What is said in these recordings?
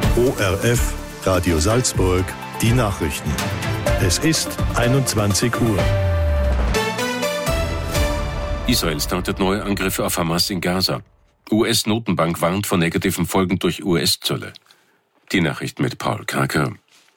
ORF, Radio Salzburg, die Nachrichten. Es ist 21 Uhr. Israel startet neue Angriffe auf Hamas in Gaza. US-Notenbank warnt vor negativen Folgen durch US-Zölle. Die Nachrichten mit Paul Kraker.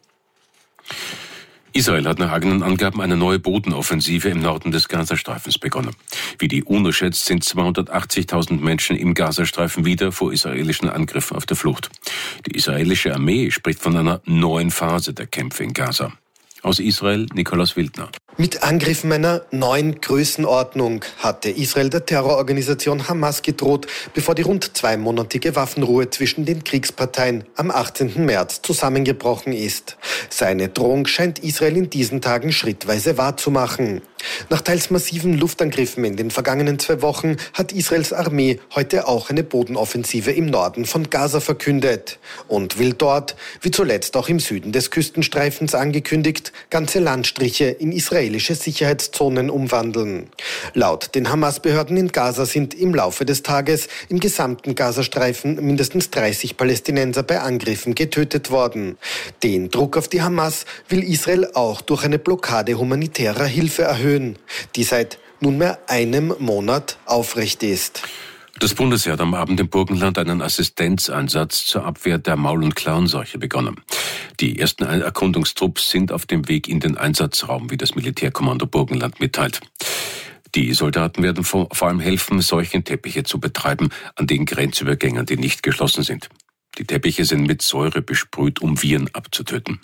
Israel hat nach eigenen Angaben eine neue Bodenoffensive im Norden des Gazastreifens begonnen. Wie die UNO schätzt, sind 280.000 Menschen im Gazastreifen wieder vor israelischen Angriffen auf der Flucht. Die israelische Armee spricht von einer neuen Phase der Kämpfe in Gaza. Aus Israel, Nikolaus Wildner. Mit Angriffen einer neuen Größenordnung hatte Israel der Terrororganisation Hamas gedroht, bevor die rund 2-monatige Waffenruhe zwischen den Kriegsparteien am 18. März zusammengebrochen ist. Seine Drohung scheint Israel in diesen Tagen schrittweise wahrzumachen. Nach teils massiven Luftangriffen in den vergangenen 2 Wochen hat Israels Armee heute auch eine Bodenoffensive im Norden von Gaza verkündet und will dort, wie zuletzt auch im Süden des Küstenstreifens angekündigt, ganze Landstriche in israelische Sicherheitszonen umwandeln. Laut den Hamas-Behörden in Gaza sind im Laufe des Tages im gesamten Gazastreifen mindestens 30 Palästinenser bei Angriffen getötet worden. Den Druck auf die Hamas will Israel auch durch eine Blockade humanitärer Hilfe erhöhen, die seit nunmehr einem Monat aufrecht ist. Das Bundesheer hat am Abend im Burgenland einen Assistenzeinsatz zur Abwehr der Maul- und Klauenseuche begonnen. Die ersten Erkundungstrupps sind auf dem Weg in den Einsatzraum, wie das Militärkommando Burgenland mitteilt. Die Soldaten werden vor allem helfen, Seuchenteppiche zu betreiben an den Grenzübergängen, die nicht geschlossen sind. Die Teppiche sind mit Säure besprüht, um Viren abzutöten.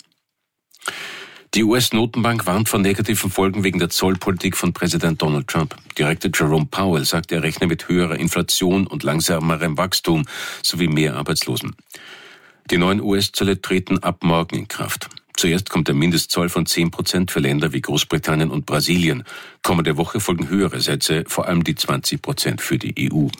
Die US-Notenbank warnt vor negativen Folgen wegen der Zollpolitik von Präsident Donald Trump. Direktor Jerome Powell sagt, er rechne mit höherer Inflation und langsamerem Wachstum sowie mehr Arbeitslosen. Die neuen US-Zölle treten ab morgen in Kraft. Zuerst kommt der Mindestzoll von 10% für Länder wie Großbritannien und Brasilien. Kommende Woche folgen höhere Sätze, vor allem die 20% für die EU.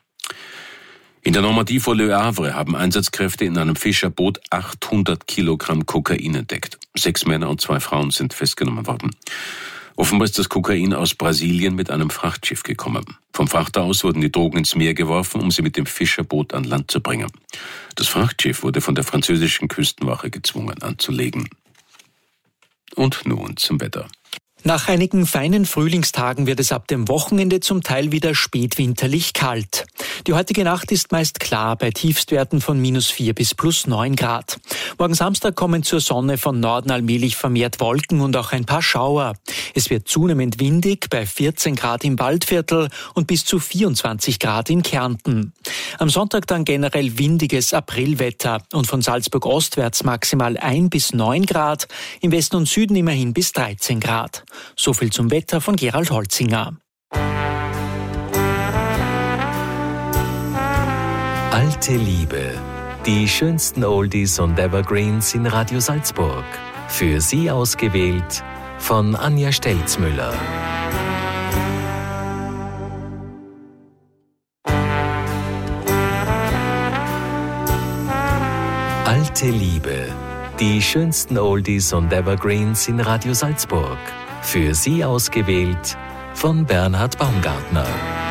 In der Normandie vor Le Havre haben Einsatzkräfte in einem Fischerboot 800 Kilogramm Kokain entdeckt. 6 Männer und 2 Frauen sind festgenommen worden. Offenbar ist das Kokain aus Brasilien mit einem Frachtschiff gekommen. Vom Frachter aus wurden die Drogen ins Meer geworfen, um sie mit dem Fischerboot an Land zu bringen. Das Frachtschiff wurde von der französischen Küstenwache gezwungen anzulegen. Und nun zum Wetter. Nach einigen feinen Frühlingstagen wird es ab dem Wochenende zum Teil wieder spätwinterlich kalt. Die heutige Nacht ist meist klar bei Tiefstwerten von -4 bis +9 Grad. Morgen Samstag kommen zur Sonne von Norden allmählich vermehrt Wolken und auch ein paar Schauer. Es wird zunehmend windig bei 14 Grad im Waldviertel und bis zu 24 Grad in Kärnten. Am Sonntag dann generell windiges Aprilwetter und von Salzburg ostwärts maximal 1 bis 9 Grad, im Westen und Süden immerhin bis 13 Grad. So viel zum Wetter von Gerald Holzinger. Alte Liebe. Die schönsten Oldies und Evergreens in Radio Salzburg. Für Sie ausgewählt von Anja Stelzmüller. Alte Liebe. Die schönsten Oldies und Evergreens in Radio Salzburg. Für Sie ausgewählt von Bernhard Baumgartner.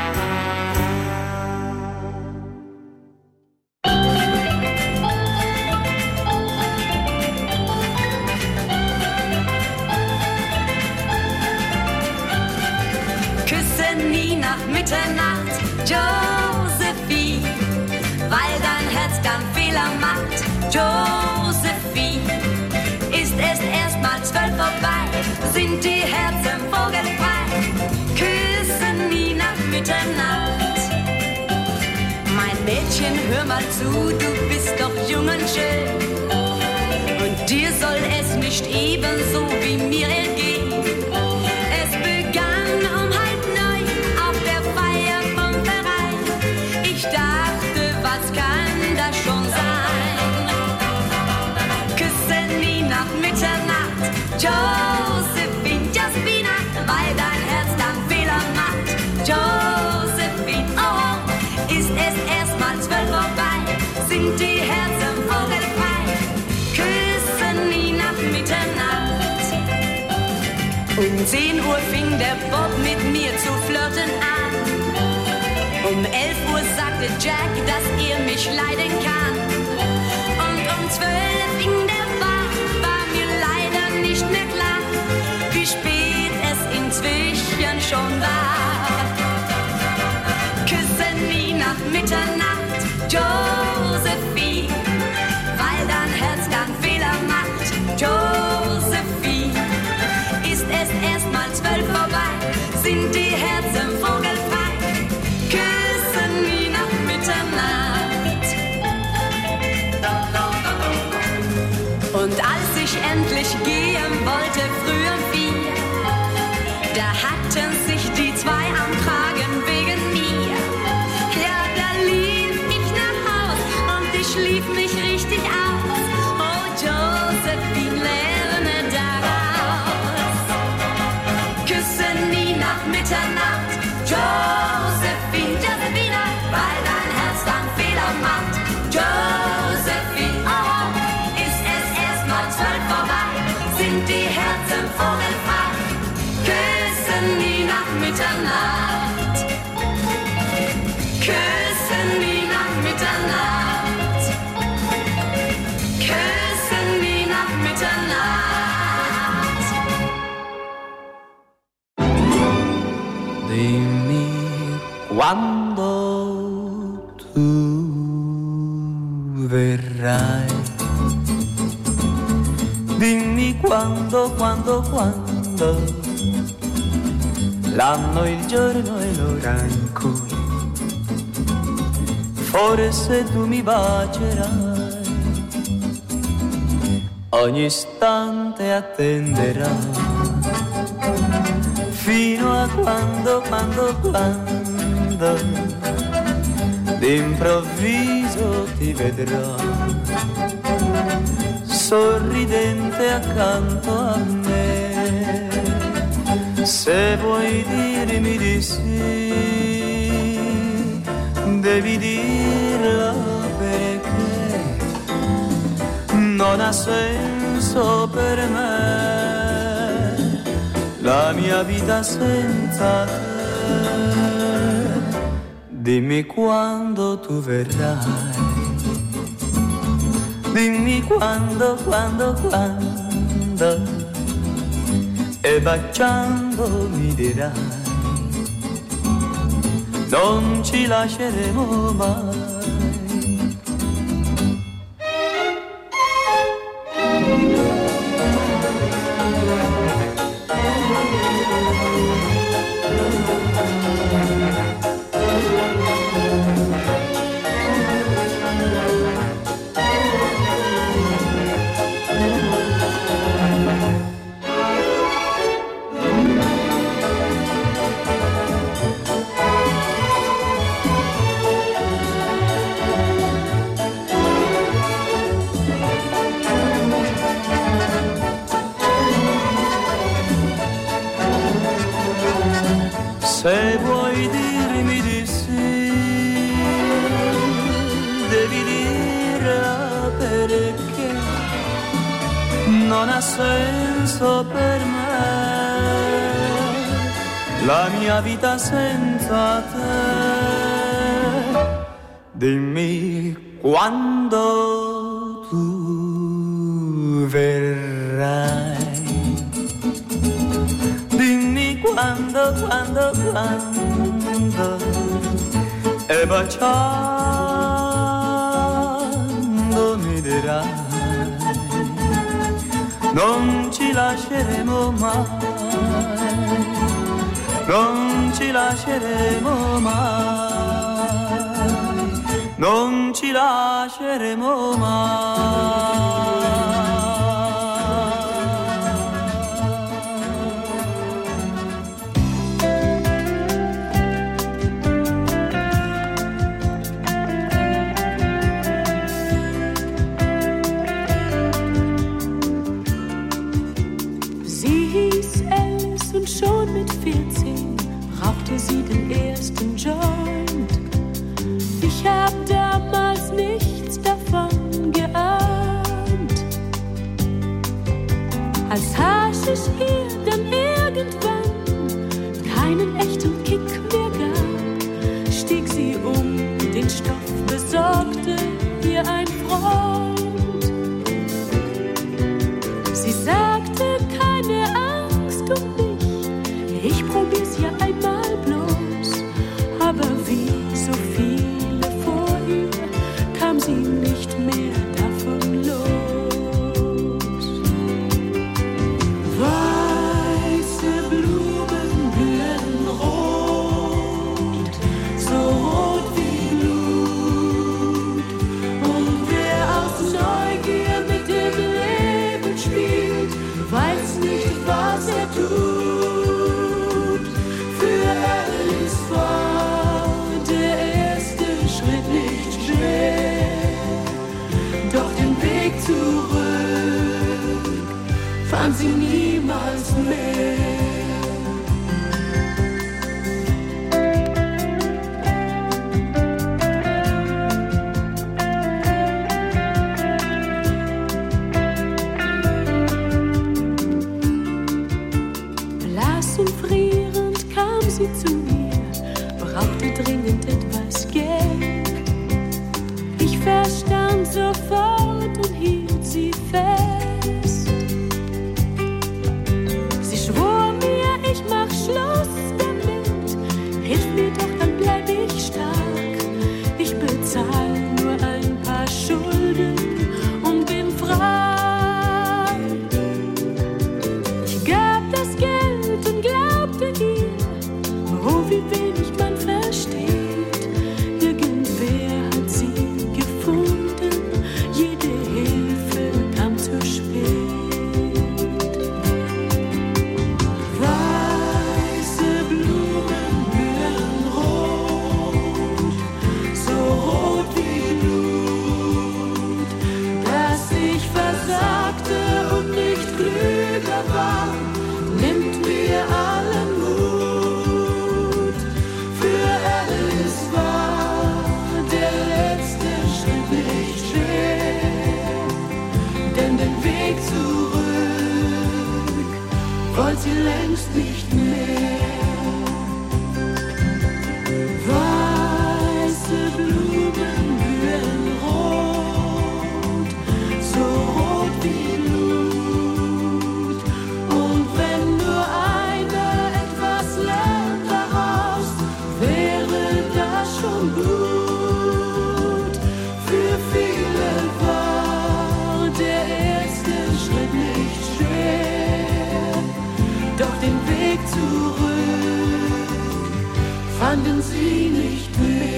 Küsse nie nach Mitternacht, Josephine, weil dein Herz dann Fehler macht, Josephine. Ist es erst mal 12 vorbei, sind die Herzen vogelfrei. Küsse nie nach Mitternacht. Mein Mädchen, hör mal zu, du bist doch jung und schön. Und dir soll es nicht ebenso wie mir ergehen. Es begann um 8:30 auf der Feier vom Verein. Ich dachte, was kann das schon sein? Küsse nie nach Mitternacht, Josephine, Jasmina, weil dein Herz dann Fehler macht. Josephine, oh, ist es erst mal 12 vorbei, sind die Herzen vogelfrei. Küsse nie nach Mitternacht. Um 10 Uhr fing der Bob mit mir zu flirten an. Um 11 Uhr sagte Jack, dass er mich leiden kann. Und um 12 Josephine, weil dein Herz keinen Fehler macht. Josephine, ist es erst mal 12 vorbei, sind die Herzen vogelfrei, küssen nie nach Mitternacht. Und als ich endlich gehen wollte, früh um 4, da hatten sich die zwei am Kragen wegen mir. Ja, da lief ich nach Haus und ich schlief mich richtig aus. Oh, Josephine, lerne daraus. Küsse nie nach Mitternacht. Josephine, Josephine, weil dein Herz dann Fehler macht. Josephine, oh, ist es erst mal 12 vorbei, sind die Herzen vogelfrei. Küssen nie nach Mitternacht. Küssen nie nach Mitternacht. Küssen nie nach Mitternacht. Dimmi quando tu verrai. Dimmi quando l'anno, il giorno e l'ora in cui forse tu mi bacerai, ogni istante attenderai, fino a quando d'improvviso ti vedrò, sorridente accanto a me. Se vuoi dirmi di sì, devi dirlo perché non ha senso per me la mia vita senza te. Dimmi quando tu verrai, dimmi quando e baciando mi dirai, non ci lasceremo mai. Se vuoi dirmi di sì, devi dirla perché non ha senso per me la mia vita senza te. Dimmi quando tu verrai, dimmi quando e baciando mi dirai, non ci lasceremo mai, non ci lasceremo mai, non ci lasceremo mai. Schon mit 14 rauchte sie den ersten Joint. Ich hab damals nichts davon geahnt. Als Haschisch ihr dann irgendwann keinen echten Kick mehr gab, stieg sie um, den Stoff besorgte ihr ein Freund. Sie sagte, keine Angst um mich, ich probier's ja einmal bloß, aber wie so viele vor ihr fand sie niemals mehr. Blass und frierend kam sie zu mir, brauchte dringend etwas Geld. Ich verstand sofort und hielt sie fest. Sie schwor mir, ich mach Schluss damit. Hilf mir doch, dann bleib ich stark. Ich bezahl nur ein paar Schulden und bin frei. Ich gab das Geld und glaubte ihr, oh, wie wenig man versteht. Irgendwer hat sie gefunden, jede Hilfe kam zu spät. Weiße Blumen blühen rot, so rot wie Blut, dass ich versagte und nicht klüger war, nimmt mir allen Mut. Für Alice war der letzte Schritt nicht schwer, denn den Weg zurück wollte sie längst nicht mehr. Weiße Blumen blühen rot, so rot wie Blut. Und wenn nur einer etwas lernt daraus, wäre das schon gut. Für viele war der erste Schritt nicht schwer, doch den Weg zurück fanden sie nicht mehr.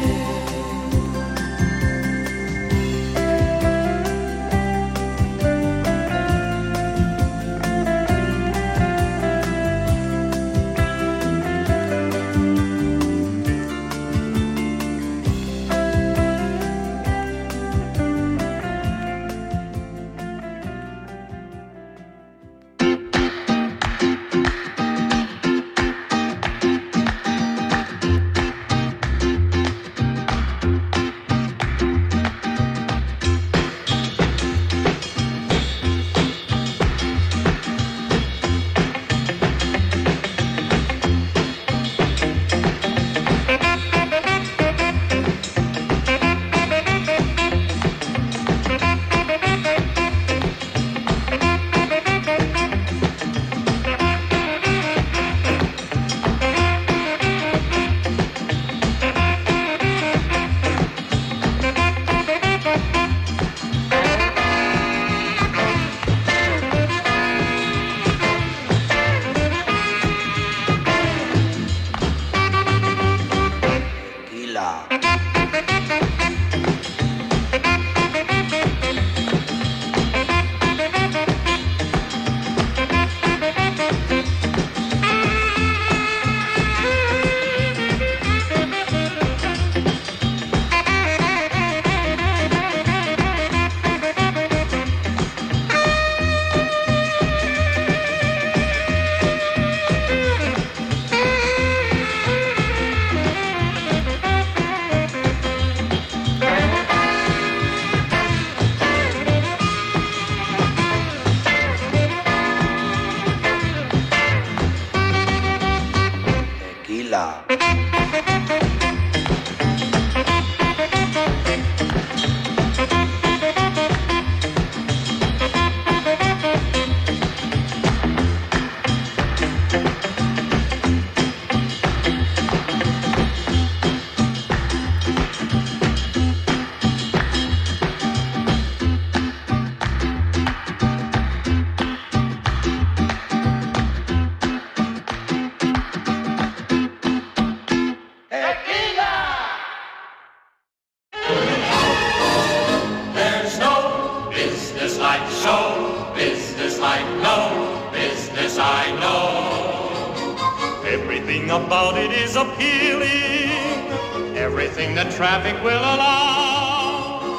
Everything about it is appealing, everything that traffic will allow.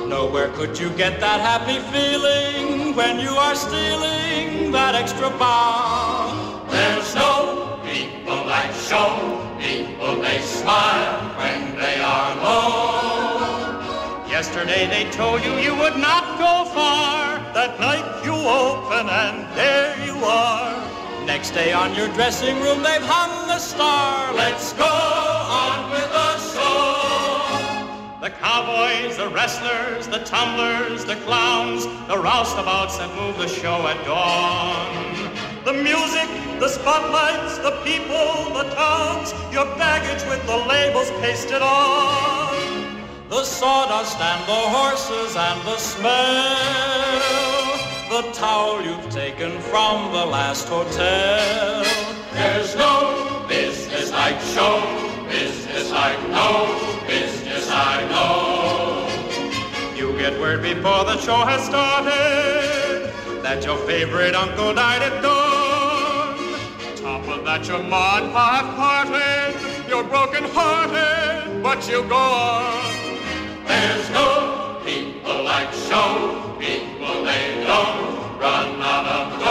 Nowhere could you get that happy feeling when you are stealing that extra bow. There's no people like show people, they smile when they are low. Yesterday they told you you would not go far. That night you open and there you are. Next day on your dressing room they've hung the star. Let's go on with the show. The cowboys, the wrestlers, the tumblers, the clowns, the roustabouts that move the show at dawn. The music, the spotlights, the people, the towns, your baggage with the labels pasted on. The sawdust and the horses and the smell, the towel you've taken from the last hotel. There's no business like show, business like no business I know. You get word before the show has started that your favorite uncle died at dawn. Top of that, your ma and pa have parted. You're broken hearted, but you go on. There's no people like show people, they don't run out of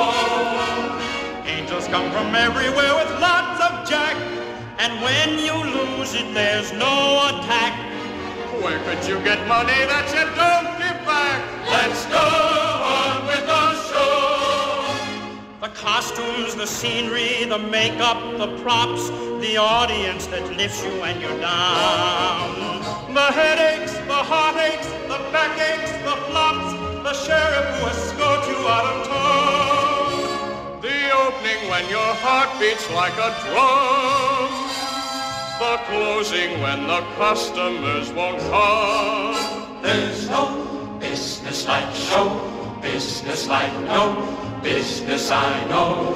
dough. Angels come from everywhere with lots of jack, and when you lose it, there's no attack. Where could you get money that you don't give back? Let's go on with the show. The costumes, the scenery, the makeup, the props, the audience that lifts you when you're down. The headaches, the heartaches, the backaches, the flops, the sheriff who escorts you out of town. The opening when your heart beats like a drum. The closing when the customers won't come. There's no business like show, business like no business I know.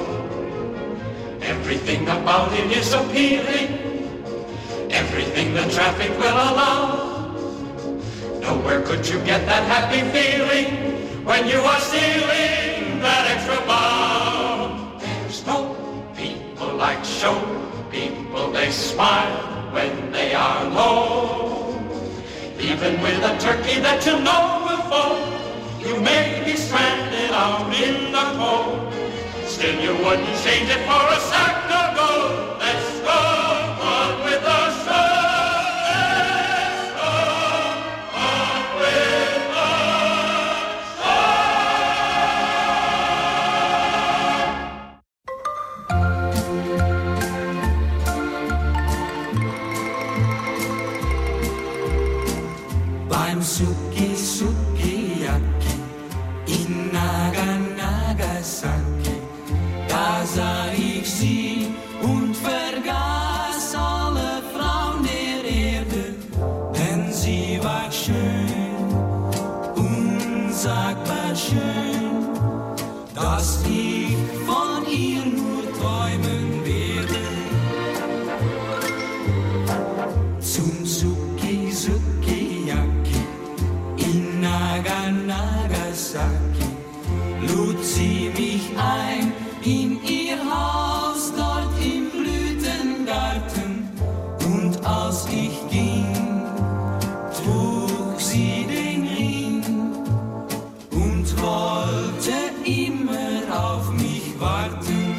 Everything about it is appealing, everything the traffic will allow. Nowhere could you get that happy feeling when you are stealing that extra bow. There's no people like show people, they smile when they are low. Even with a turkey that you know will fall, you may be stranded out in the cold. Still you wouldn't change it for a sack of gold. Let's go on with the show. Let's go on with the show. Beim Sukiyaki in Nagasaki, da sah ich sie und vergaß alle Frauen der Erde, denn sie war schön, unsagbar schön, dass ich von ihr nur träumen werde. Zum Sukiyaki in Nagasaki lud sie mich ein in ihr Haus dort im Blütengarten, und als ich ging, trug sie den Ring und wollte immer auf mich warten.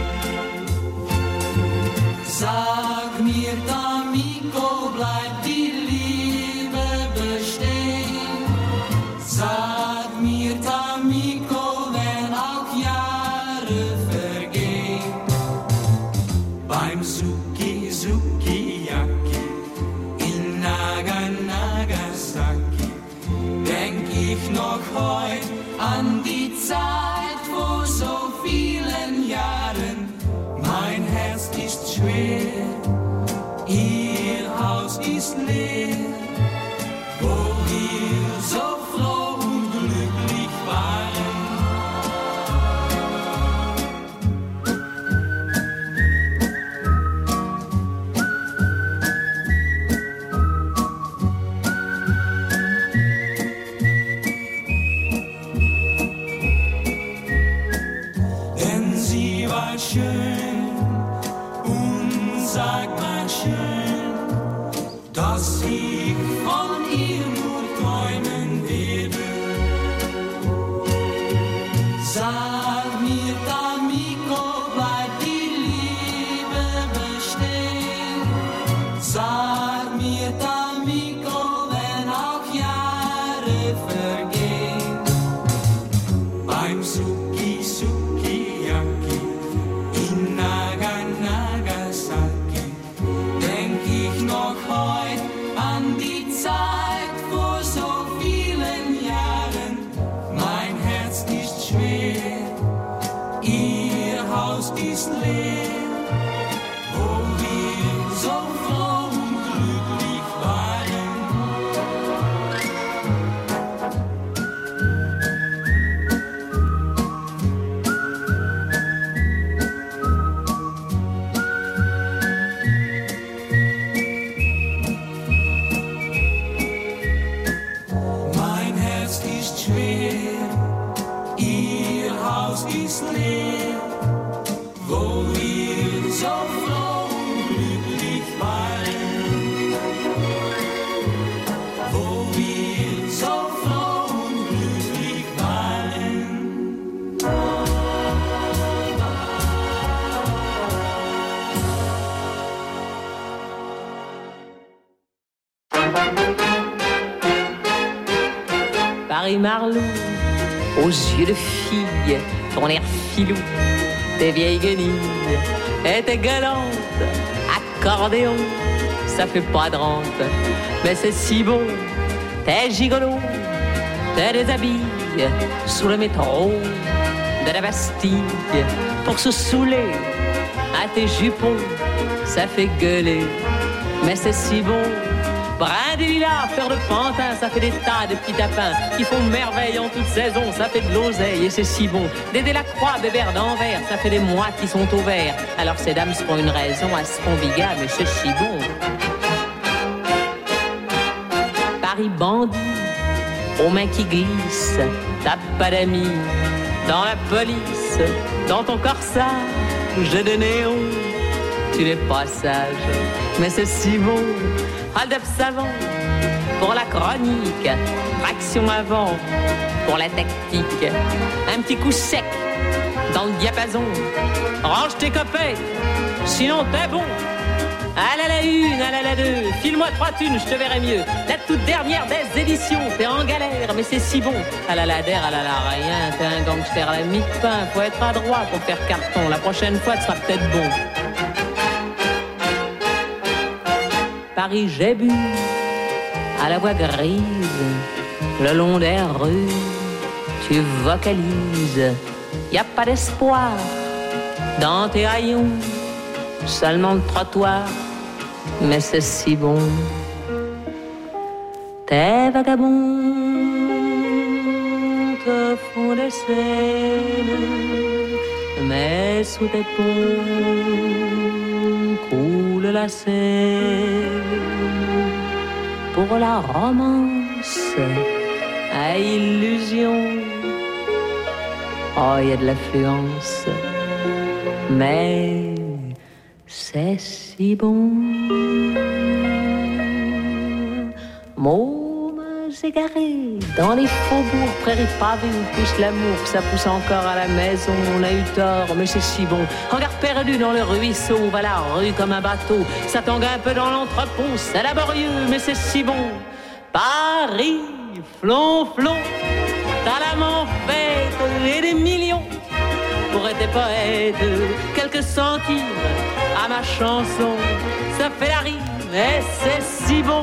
Sag mir, Tamiko, bleibt die Liebe bestehen? Sag mir, Tamiko, wenn auch Jahre vergehen. Beim Sukiyaki in Nagasaki denk ich noch heut an die Zeit vor so vielen Jahren. Mein Herz ist schwer, ihr Haus ist leer, wo wir so froh und glücklich waren. Denn sie war schön, unsagbar schön, dass sie untergehen. Beim Suki-Suki-Yaki in Nagasaki denk ich noch heut an die Zeit vor so vielen Jahren. Mein Herz ist schwer, ihr Haus ist leer, wo wir so froh und glücklich waren. Mein Herz ist schwer, ihr Haus ist leer, wo wir so froh und glücklich waren. Wo wir so froh und glücklich waren. Paris-Marlou, aux yeux de fille, ton air filou, tes vieilles guenilles et tes galantes, accordéon, ça fait pas de rente, mais c'est si bon, t'es gigolo, t'es déshabille sous le métro de la Bastille, pour se saouler à tes jupons, ça fait gueuler, mais c'est si bon. Brin de lilas, fleur de pantin, ça fait des tas de petits tapins qui font merveille en toute saison, ça fait de l'oseille et c'est si bon. Dédé la croix, bébert d'Anvers, ça fait des mois qui sont au vert. Alors ces dames seront une raison à ce qu'on biga, mais c'est si bon. Paris bandit, aux mains qui glissent, t'as pas d'amis. Dans la police, dans ton corsage de néon, tu n'es pas sage, mais c'est si bon. Hold-up savant pour la chronique, traction avant pour la tactique, un petit coup sec dans le diapason, range tes copains, sinon t'es bon. Allez à la une, allez à la deux, file-moi 3 thunes, je te verrai mieux. La toute dernière des éditions, t'es en galère, mais c'est si bon. À la ladère, à la rien, t'es un gangster à la mi-pain, faut être adroit pour faire carton. La prochaine fois, tu seras peut-être bon. Paris, j'ai bu à la voix grise, le long des rues, tu vocalises. Y a pas d'espoir dans tes haillons, seulement le trottoir, mais c'est si bon. Tes vagabonds te font des scènes, mais sous tes ponts coule la Seine. Pour la romance à illusion, oh, y a de l'affluence, mais c'est si bon. Mômes égarés dans les faubourgs, prairies pavées où pousse l'amour, ça pousse encore à la maison. On a eu tort, mais c'est si bon. Regard perdu dans le ruisseau, va la rue comme un bateau. Ça tangue un peu dans l'entrepont, c'est laborieux, mais c'est si bon. Paris, flonflon, t'as l'âme en fête et des millions pour être des poètes. Quelques centimes à ma chanson, ça fait la rime et c'est si bon.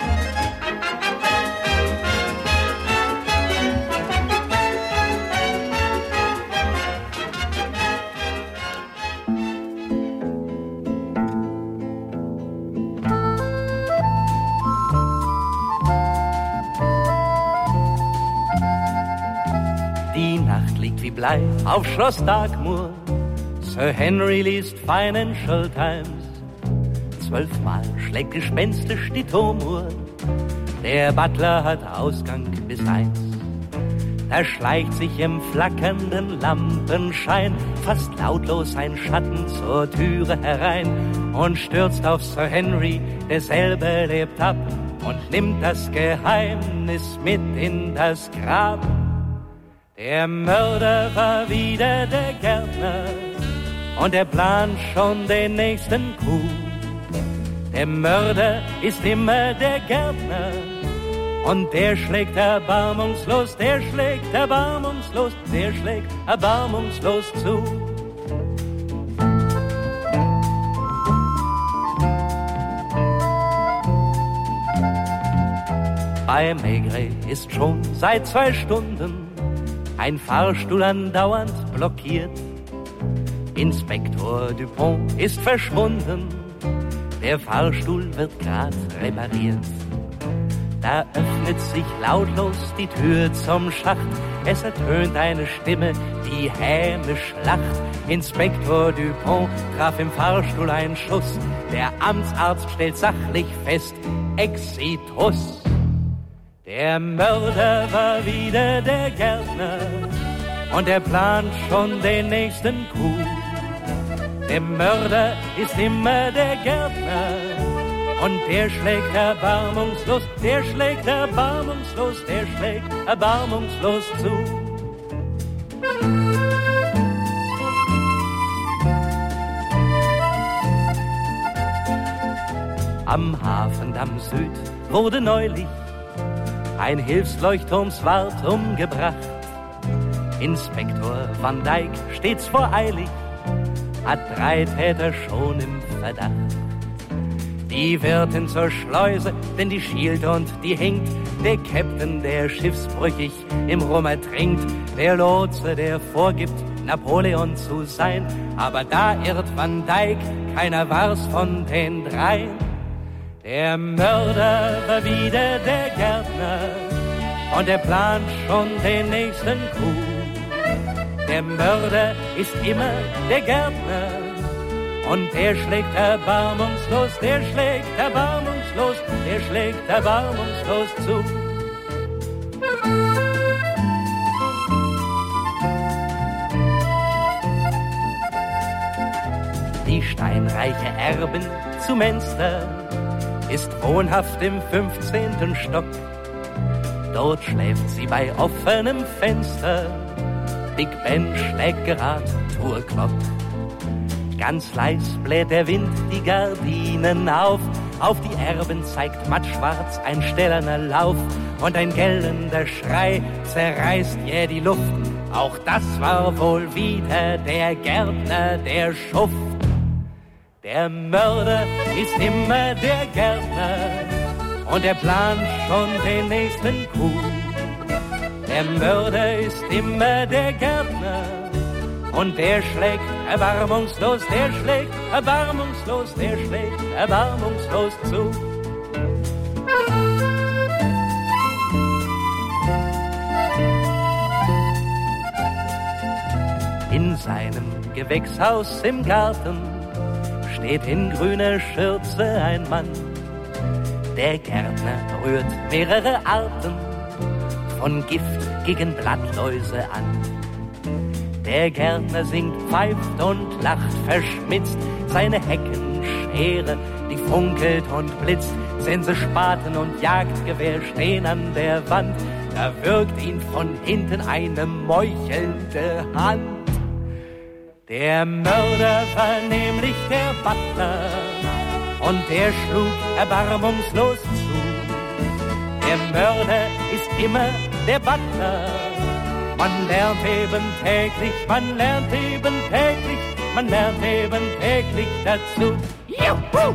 Blei auf Schloss Dagmur. Sir Henry liest Financial Times. 12-mal schlägt gespenstisch die Turmuhr. Der Butler hat Ausgang bis 1. Da schleicht sich im flackernden Lampenschein fast lautlos ein Schatten zur Türe herein und stürzt auf Sir Henry, derselbe lebt ab und nimmt das Geheimnis mit in das Grab. Der Mörder war wieder der Gärtner und er plant schon den nächsten Coup. Der Mörder ist immer der Gärtner Und der schlägt erbarmungslos, der schlägt erbarmungslos, der schlägt erbarmungslos zu. Bei Maigret ist schon seit 2 Stunden ein Fahrstuhl andauernd blockiert. Inspektor Dupont ist verschwunden, der Fahrstuhl wird grad repariert. Da öffnet sich lautlos die Tür zum Schacht, es ertönt eine Stimme, die hämisch lacht. Inspektor Dupont traf im Fahrstuhl einen Schuss, der Amtsarzt stellt sachlich fest, Exitus. Der Mörder war wieder der Gärtner und er plant schon den nächsten Coup. Der Mörder ist immer der Gärtner und der schlägt erbarmungslos, der schlägt erbarmungslos, der schlägt erbarmungslos zu. Am Hafendamm Süd wurde neulich ein Hilfsleuchtturmswart umgebracht. Inspektor Van Dijk stets voreilig, hat 3 Täter schon im Verdacht. Die Wirtin zur Schleuse, denn die schielt und die hinkt. Der Captain, der schiffsbrüchig im Rum ertrinkt. Der Lotse, der vorgibt, Napoleon zu sein. Aber da irrt Van Dijk, keiner war's von den 3. Der Mörder war wieder der Gärtner und er plant schon den nächsten Coup. Der Mörder ist immer der Gärtner und der schlägt erbarmungslos, der schlägt erbarmungslos, der schlägt erbarmungslos zu. Die steinreiche Erbin zu Münster ist wohnhaft im 15. Stock. Dort schläft sie bei offenem Fenster. Big Ben schlägt gerad Tourclock. Ganz leis bläht der Wind die Gardinen auf. Auf die Erben zeigt mattschwarz ein stählerner Lauf. Und ein gellender Schrei zerreißt jäh die Luft. Auch das war wohl wieder der Gärtner, der Schuft. Der Mörder ist immer der Gärtner und er plant schon den nächsten Coup. Der Mörder ist immer der Gärtner und der schlägt erbarmungslos, der schlägt erbarmungslos, der schlägt erbarmungslos zu. In seinem Gewächshaus im Garten steht in grüner Schürze ein Mann. Der Gärtner rührt mehrere Arten von Gift gegen Blattläuse an. Der Gärtner singt, pfeift und lacht verschmitzt. Seine Heckenschere, die funkelt und blitzt. Sense-Spaten und Jagdgewehr stehen an der Wand. Da wirkt ihn von hinten eine meuchelnde Hand. Der Mörder war nämlich der Butler und der schlug erbarmungslos zu. Der Mörder ist immer der Butler. Man lernt eben täglich, man lernt eben täglich, man lernt eben täglich dazu. Juhu!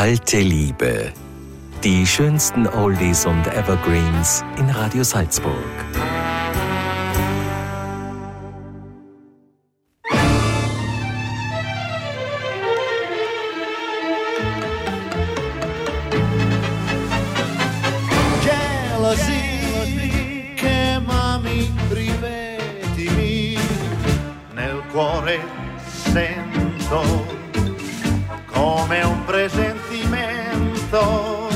Alte Liebe. Die schönsten Oldies und Evergreens in Radio Salzburg. Che mami, ripetimi, nel cuore sento come un presentimento.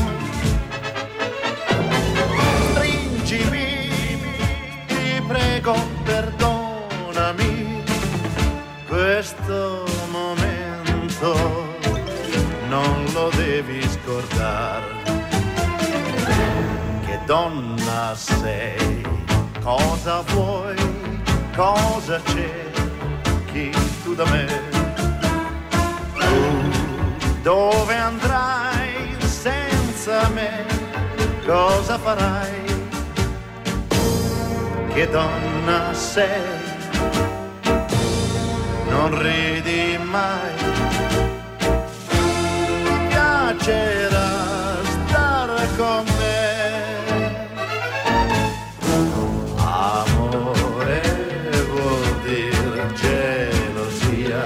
Stringimi, ti prego, perdonami, questo momento non lo devi scordare. Che donna sei, cosa vuoi, cosa cerchi tu da me? Dove andrai senza me? Cosa farai? Che donna sei? Non ridi mai. Mi piacerà stare con me. Amore vuol dire gelosia.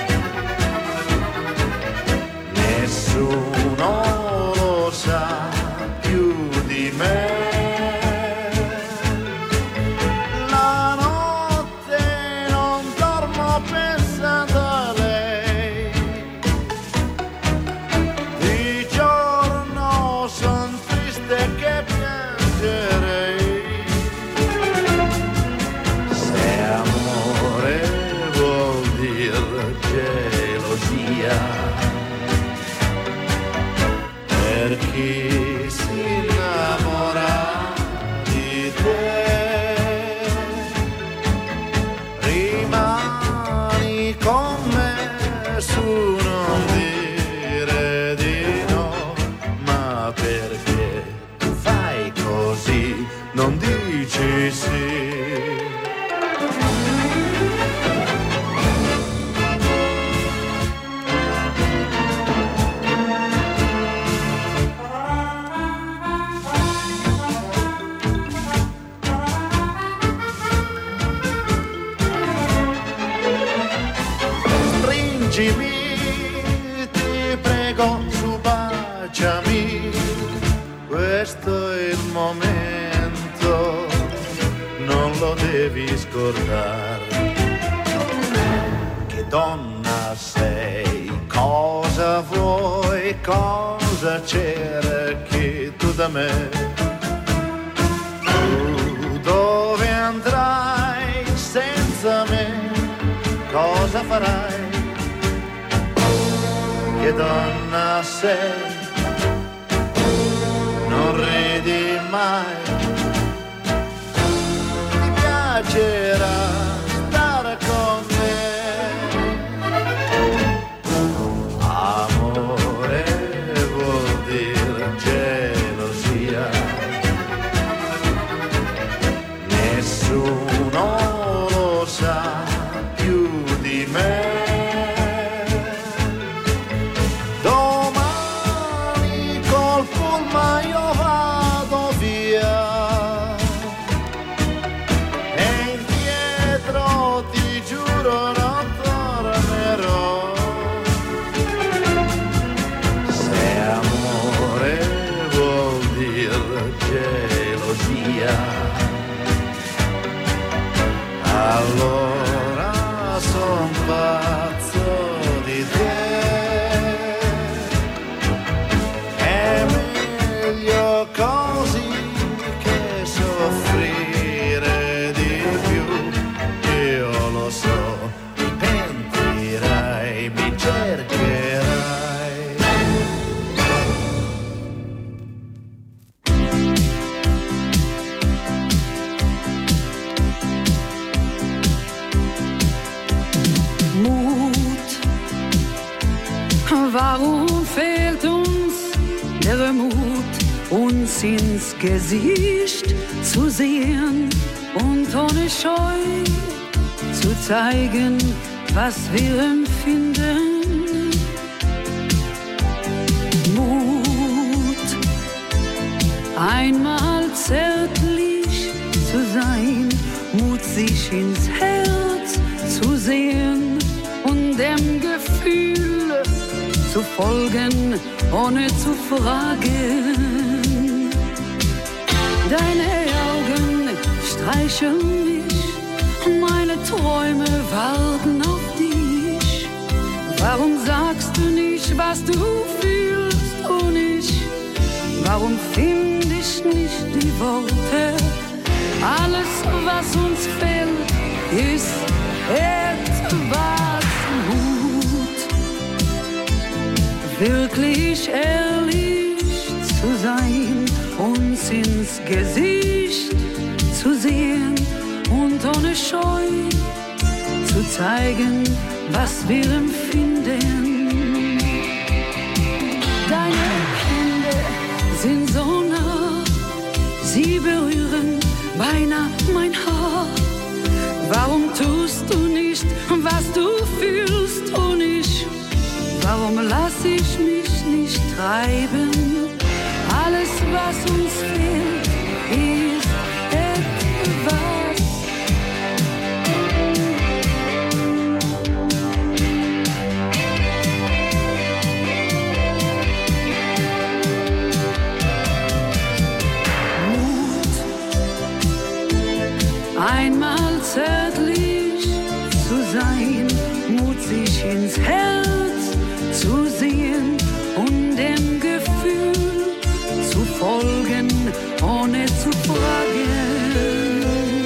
Nessuno lo sa più di me. La notte non dormo pensando a lei. Di giorno son triste che piangerei. Se amore vuol dire gelosia, per chi si innamora di te, rimani con me su, non dire di no, ma perché tu fai così, non dici sì. Ti prego, su, baciami, questo è il momento, non lo devi scordare. Che donna sei, cosa vuoi, cosa cerchi tu da me? Tu dove andrai senza me? Cosa farai? Che donna sei, non ridi mai. Mi piacerà stare con me. Amore vuol dire gelosia. Nessuno lo sa più di me. Ma io vado via e indietro ti giuro non tornerò. Se amore vuol dire gelosia, allora son pazzo di te. Così che soffrire di più, io lo so, ti pentirai, mi cercherai. Mut, warum fehlt uns der Mut? Uns ins Gesicht zu sehen und ohne Scheu zu zeigen, was wir empfinden. Einmal zärtlich zu sein, Mut sich ins Herz zu sehen und dem Gefühl zu folgen, ohne zu fragen. Deine Augen streicheln mich, meine Träume warten auf dich. Warum sagst du nicht, was du fühlst, und ich? Warum finde ich nicht die Worte? Alles, was uns fehlt, ist etwas Mut. Wirklich ehrlich zu sein, uns ins Gesicht zu sehen und ohne Scheu zu zeigen, was wir empfinden. Deine Hände sind so nah, sie berühren beinahe mein Haar. Warum tust du nicht, was du fühlst, und ich? Warum lass ich mich nicht treiben? Alles, was uns fehlt, ist etwas. Mut, einmal zärtlich zu sein, Mut sich ins Herz zu sehen und dem Gefühl zu folgen, ohne zu fragen.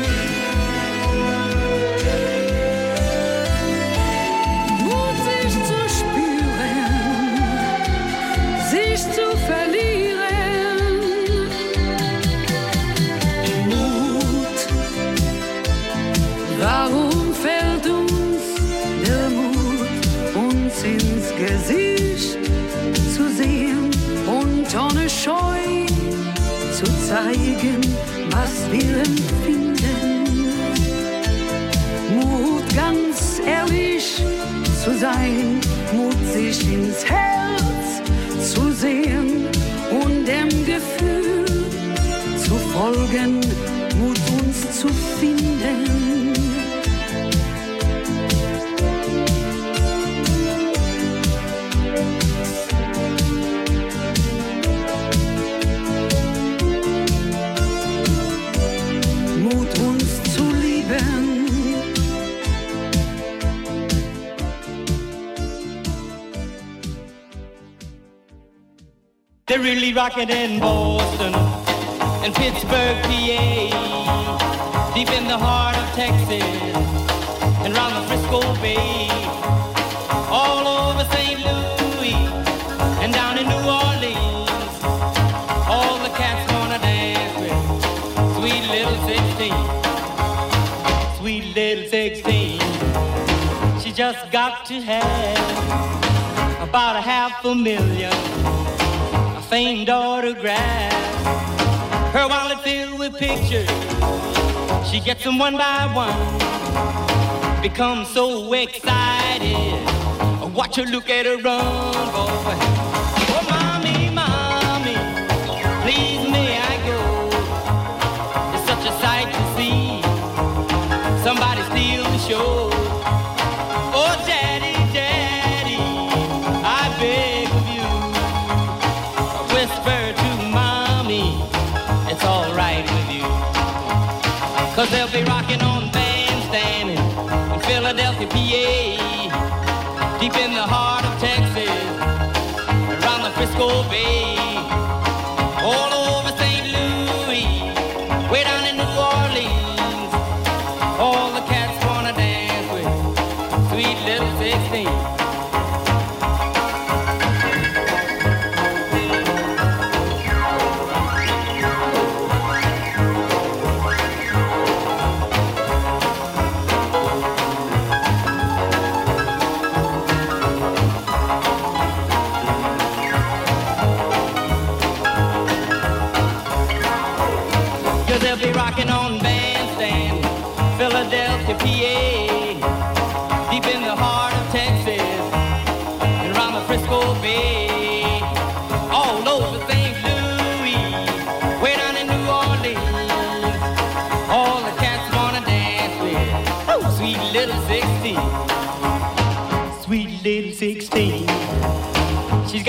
Mut sich zu spüren, sich zu verlieren. Mut, warum fällt uns der Mut, uns ins Gesicht zu sehen und ohne Scheu zu zeigen, was wir empfinden. Mut, ganz ehrlich zu sein, Mut, sich ins Herz zu sehen und dem Gefühl zu folgen, Mut, uns zu finden. They're really rocking in Boston and Pittsburgh, PA, deep in the heart of Texas and round the Frisco Bay, all over St. Louis and down in New Orleans. All the cats wanna dance with sweet little 16, sweet little 16. She just got to have about 500,000 famed autographs. Her wallet filled with pictures, she gets them one by one. Becomes so excited, watch her look at her run, boy. Oh, mommy, mommy, please may I go? It's such a sight to see, somebody steal the show. Oh, daddy, daddy, I beg of you, whisper to mommy, it's all right with you. 'Cause they'll be rocking on Bandstand in Philadelphia, PA, deep in the heart of Texas, around the Frisco Bay, all over St. Louis, way down in New Orleans. All the cats wanna dance with sweet little 16. They'll be rocking on Bandstand, Philadelphia, PA, deep in the heart of Texas, and around the Frisco Bay, all over St. Louis, way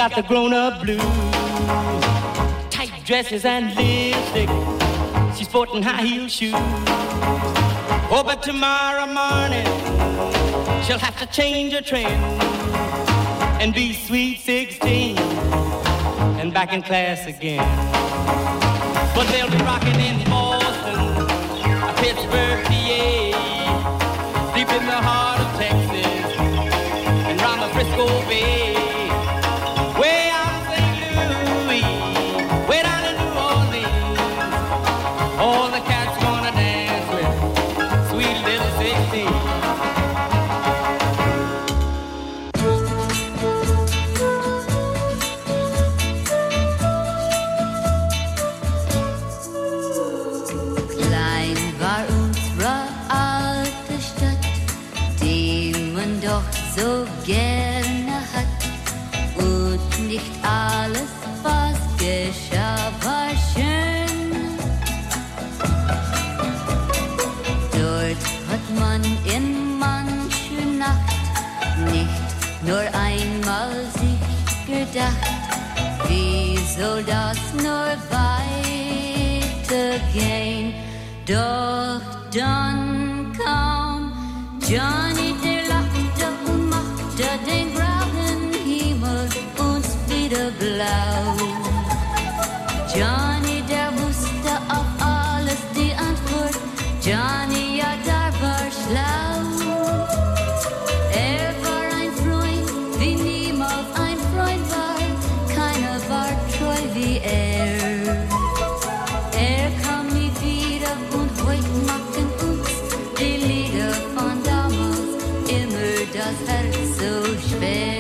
got the grown-up blues. Tight dresses and lipstick. She's sporting high-heel shoes. Oh, but tomorrow morning she'll have to change her trend and be sweet 16 and back in class again. But they'll be rocking in Boston, Pittsburgh, PA, deep in the heart of Texas and round the Frisco Bay. Way out in St. Louis, way down in New Orleans, all the cats wanna dance with sweet little 16. So gerne hat und nicht alles, was geschah, war schön. Dort hat man in mancher Nacht nicht nur einmal sich gedacht, wie soll das nur weitergehen? Doch dann kam Johnny, der lachte und machte den grauen Himmel uns wieder blau. Johnny, der wusste auf alles die Antwort. Johnny, ja, der war schlau. Er war ein Freund, wie niemals ein Freund war. Keiner war treu wie er. Er kam nie wieder und heute machten uns die Lieder von damals immer das Herz so schwer.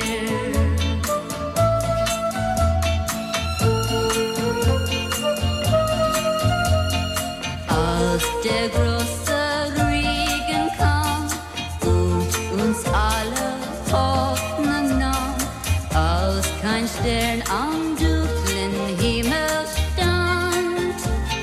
Als der große Regen kam und uns alle Hoffnung nahm, als kein Stern am dunklen Himmel stand,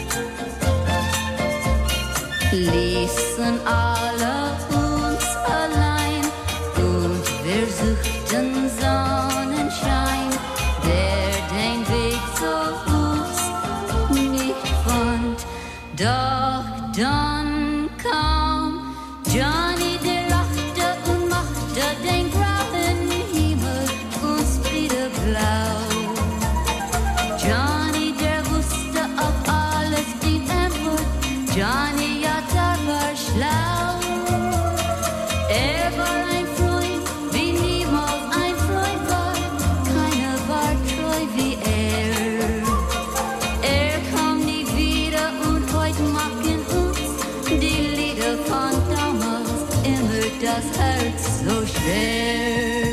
ließen alle uns allein und wir suchten Sonnenschein, der den Weg zu uns nicht fand. Doch dann kam Johnny, der lachte und machte den grauen Himmel uns wieder blau. Johnny, der wusste auf alles die Antwort. Johnny, ja, der war schlau. Er war ein Freund, wie niemals ein Freund war. Keiner war treu wie er. Er kam nie wieder und heute machen uns die Lieder von damals immer das Herz so schwer.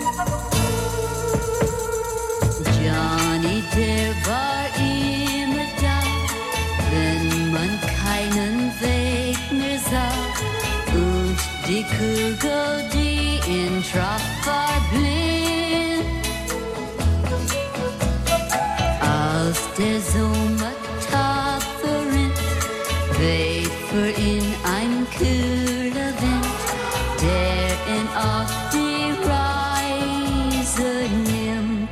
Johnny, der war immer da, wenn man keinen Weg mehr sah. Und die Kugel, die ihn traf, war blind. Als der Sommertag verrinnt, weht für ihn ein kühler Wind, der ihn auf die Reise nimmt.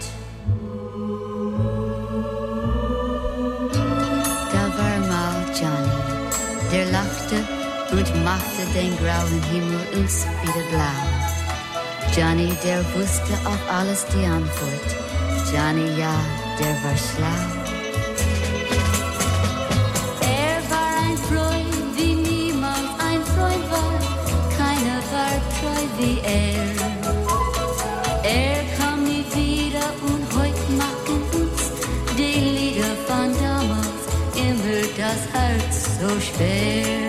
Da war mal Johnny, der lachte und machte den grauen Himmel uns wieder blau. Johnny, der wusste auf alles die Antwort. Johnny, ja, der war schlau. Er war ein Freund, wie niemals ein Freund war. Keiner war treu wie er. Er kam nie wieder und heute machen uns die Lieder von damals immer das Herz so schwer.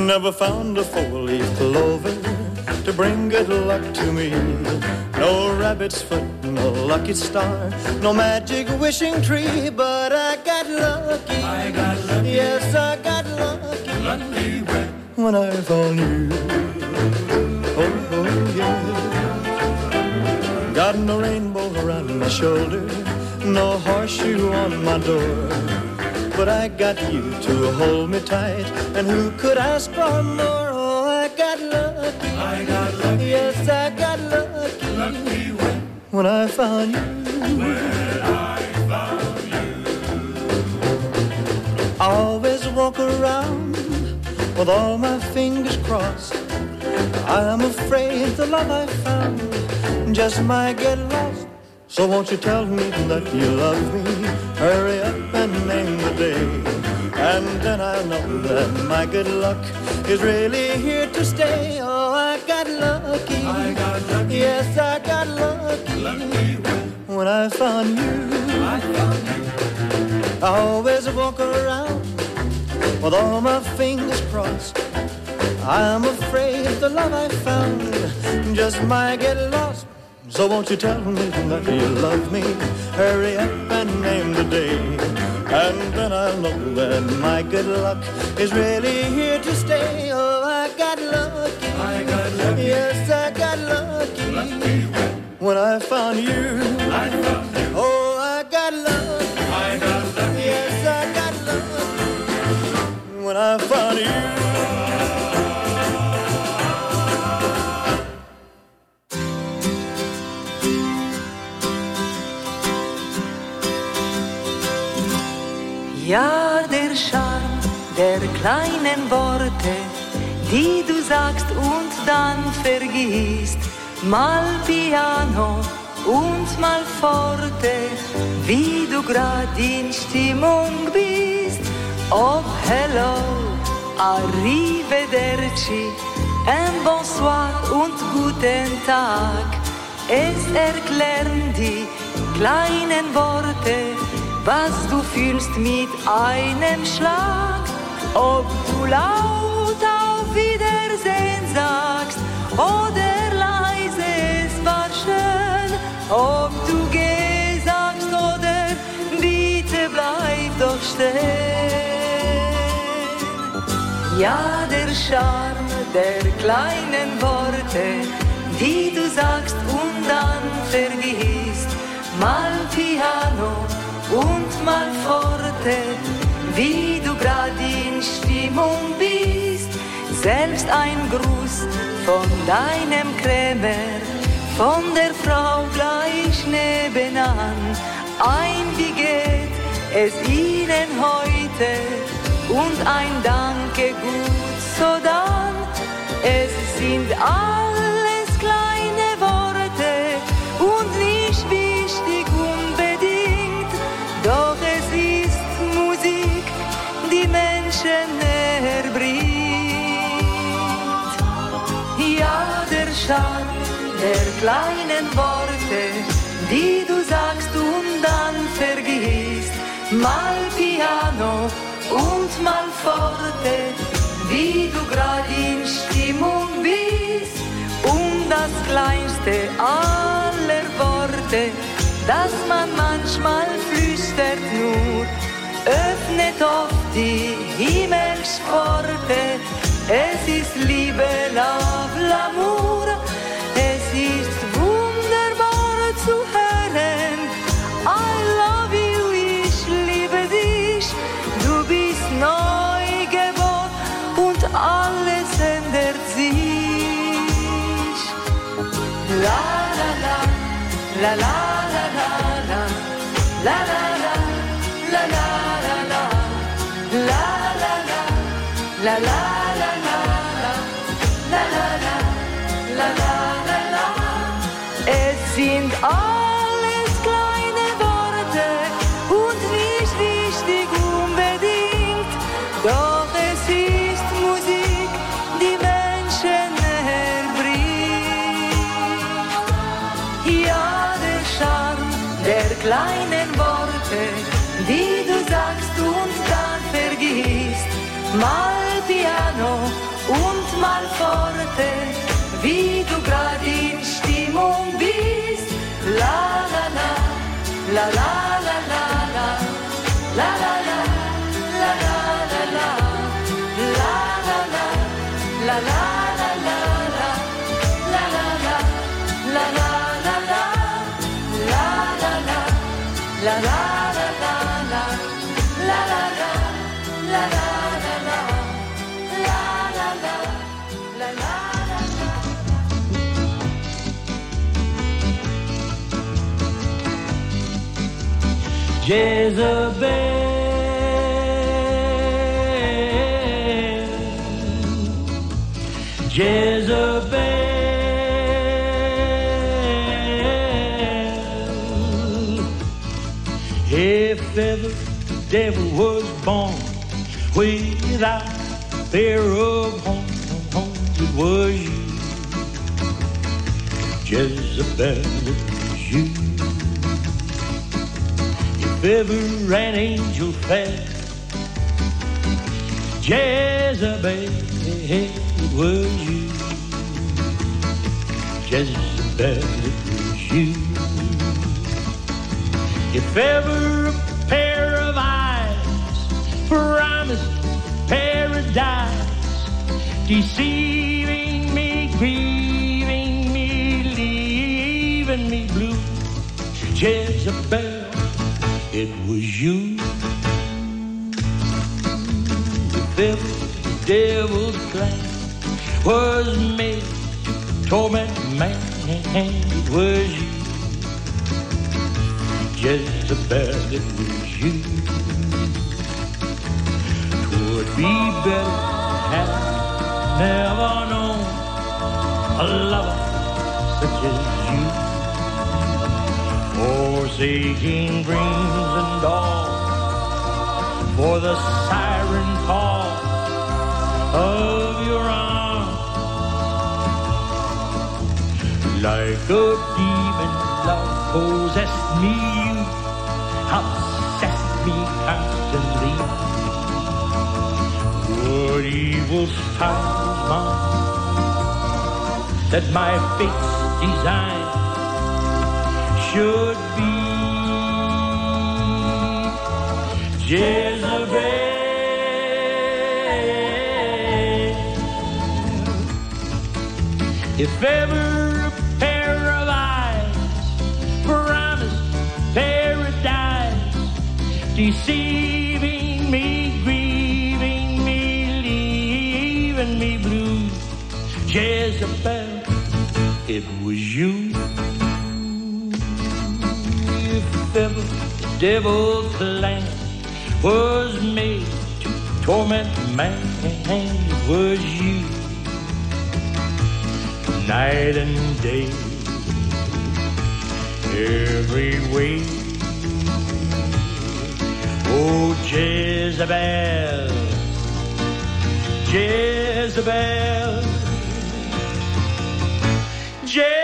Never found a four-leaf clover to bring good luck to me. No rabbit's foot, no lucky star, no magic wishing tree, but I got lucky. I got lucky. Yes, I got lucky. Lucky when I found you. Oh, oh, yeah. Got no rainbow around my shoulder, no horseshoe on my door, but I got you to hold me tight, and who could ask for more? Oh, I got lucky. I got lucky. Yes, I got lucky. Lucky when I found you. When I found you. I always walk around with all my fingers crossed. I'm afraid the love I found just might get lost. So won't you tell me that you love me? Hurry up and name the day, and then I'll know that my good luck is really here to stay. Oh, I got lucky. I got lucky. Yes, I got lucky. Lucky when I found you. I found you. I always walk around with all my fingers crossed. I'm afraid the love I found just might get lost. So won't you tell me that you love me? Hurry up and name the day, and then I'll know that my good luck is really here to stay. Oh, I got lucky. I got lucky. Yes, I got lucky. Lucky when I found you. I found you. Oh, I got lucky. I got lucky. Yes, I got lucky when I found you. Ja, der Charme der kleinen Worte, die du sagst und dann vergisst, mal Piano und mal Forte, wie du grad in Stimmung bist. Ob hello, arrivederci, ein bonsoir und guten Tag, es erklären die kleinen Worte, was du fühlst mit einem Schlag. Ob du laut auf Wiedersehen sagst oder leise, es war schön. Ob du geh sagst oder bitte bleib doch stehen. Ja, der Charme der kleinen Worte, die du sagst und dann vergisst, mal Piano und mal Forte, wie du grad in Stimmung bist. Selbst ein Gruß von deinem Krämer, von der Frau gleich nebenan. Ein wie geht es Ihnen heute und ein Danke gut so dann. Es sind alles kleine Worte und nicht wichtig unbedingt, doch es ist Musik, die Menschen näher bringt. Ja, der Charme der kleinen Worte, die du sagst und dann vergisst, mal Piano und mal Forte, wie du grad in Stimmung bist. Und das kleinste aller Worte, das man manchmal flüstert nur, öffnet oft die Himmelspforte. Es ist Liebe, Love, L'amour. Es ist wunderbar zu hören. I love you, ich liebe dich. Du bist neu geboren und alles ändert sich. La la la, la la la la la, la la la, la la la la, la la la, la la la la, la la la, la la la la. Es sind alles kleine Worte und nicht wichtig unbedingt, doch es ist Musik, die Menschen näher bringt. Ja, der Charme der kleinen Worte, die du sagst und dann vergisst, mal Piano und mal forte, wie du grad in Stimmung bist. La la la, la la la la la, la la la, la la la la, la la la, la la la la, la la la, la la la la, la la la, la la la la, la la la, la la la, la la la, la la la, la la. Jezebel, Jezebel. If ever the devil was born without fear of home, it was you, Jezebel, it was you. If ever an angel fell, Jezebel, it was you, Jezebel, it was you. If ever a pair of eyes promised paradise, deceiving me, grieving me, leaving me blue, Jezebel, it was you. If ever the devil's plan was made to torment man, it was you, Jezebel, it was you. 'Twould be better had I never known a lover such as you, forsaking dreams and all for the siren call of your arms. Like a demon, love possessed me, you obsessed me constantly. What evil stars mine that my fate's design should be Jezebel. If ever a pair of eyes promised paradise, deceiving me, grieving me, leaving me blue, Jezebel, it was you. If ever the devil's plan was made to torment man, it was you. Night and day, every way. Oh, Jezebel, Jezebel, Jezebel.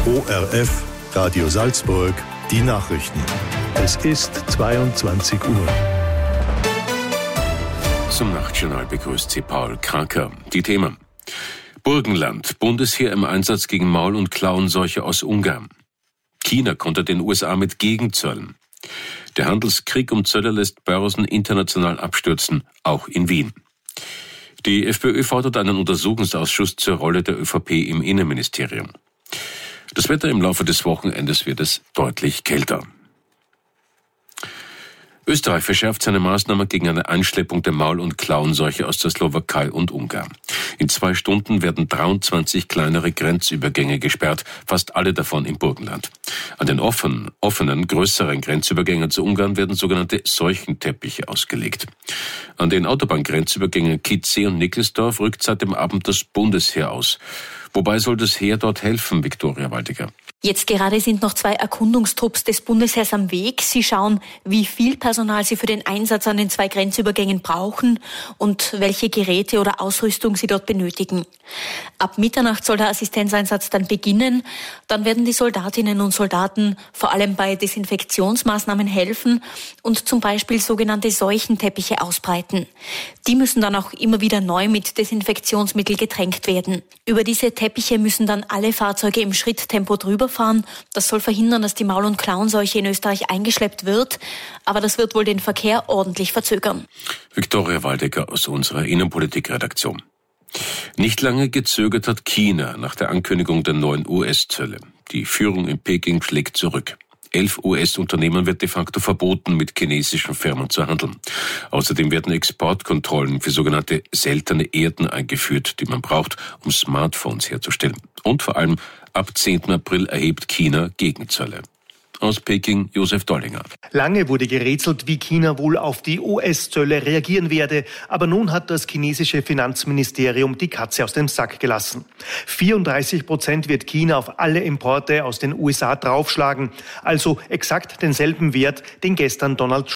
ORF, Radio Salzburg, die Nachrichten. Es ist 22 Uhr. Zum Nachtjournal begrüßt Sie Paul Kranker. Die Themen: Burgenland, Bundesheer im Einsatz gegen Maul- und Klauenseuche aus Ungarn. China kontert den USA mit Gegenzöllen. Der Handelskrieg um Zölle lässt Börsen international abstürzen, auch in Wien. Die FPÖ fordert einen Untersuchungsausschuss zur Rolle der ÖVP im Innenministerium. Das Wetter im Laufe des Wochenendes wird es deutlich kälter. Österreich verschärft seine Maßnahmen gegen eine Einschleppung der Maul- und Klauenseuche aus der Slowakei und Ungarn. In 2 Stunden werden 23 kleinere Grenzübergänge gesperrt, fast alle davon im Burgenland. An den offenen, größeren Grenzübergängen zu Ungarn werden sogenannte Seuchenteppiche ausgelegt. An den Autobahngrenzübergängen Kitzee und Nickelsdorf rückt seit dem Abend das Bundesheer aus. Wobei soll das Heer dort helfen, Viktoria Waldiger? Jetzt gerade sind noch 2 Erkundungstrupps des Bundesheers am Weg. Sie schauen, wie viel Personal sie für den Einsatz an den 2 Grenzübergängen brauchen und welche Geräte oder Ausrüstung sie dort benötigen. Ab Mitternacht soll der Assistenzeinsatz dann beginnen. Dann werden die Soldatinnen und Soldaten vor allem bei Desinfektionsmaßnahmen helfen und zum Beispiel sogenannte Seuchenteppiche ausbreiten. Die müssen dann auch immer wieder neu mit Desinfektionsmittel getränkt werden. Über diese Teppiche müssen dann alle Fahrzeuge im Schritttempo drüber fahren. Das soll verhindern, dass die Maul- und Klauenseuche in Österreich eingeschleppt wird. Aber das wird wohl den Verkehr ordentlich verzögern. Viktoria Waldecker aus unserer Innenpolitik-Redaktion. Nicht lange gezögert hat China nach der Ankündigung der neuen US-Zölle. Die Führung in Peking schlägt zurück. 11 US-Unternehmen wird de facto verboten, mit chinesischen Firmen zu handeln. Außerdem werden Exportkontrollen für sogenannte seltene Erden eingeführt, die man braucht, um Smartphones herzustellen. Und vor allem ab 10. April erhebt China Gegenzölle. Aus Peking, Josef Dollinger. Lange wurde gerätselt, wie China wohl auf die US-Zölle reagieren werde. Aber nun hat das chinesische Finanzministerium die Katze aus dem Sack gelassen. 34% wird China auf alle Importe aus den USA draufschlagen. Also exakt denselben Wert, den gestern Donald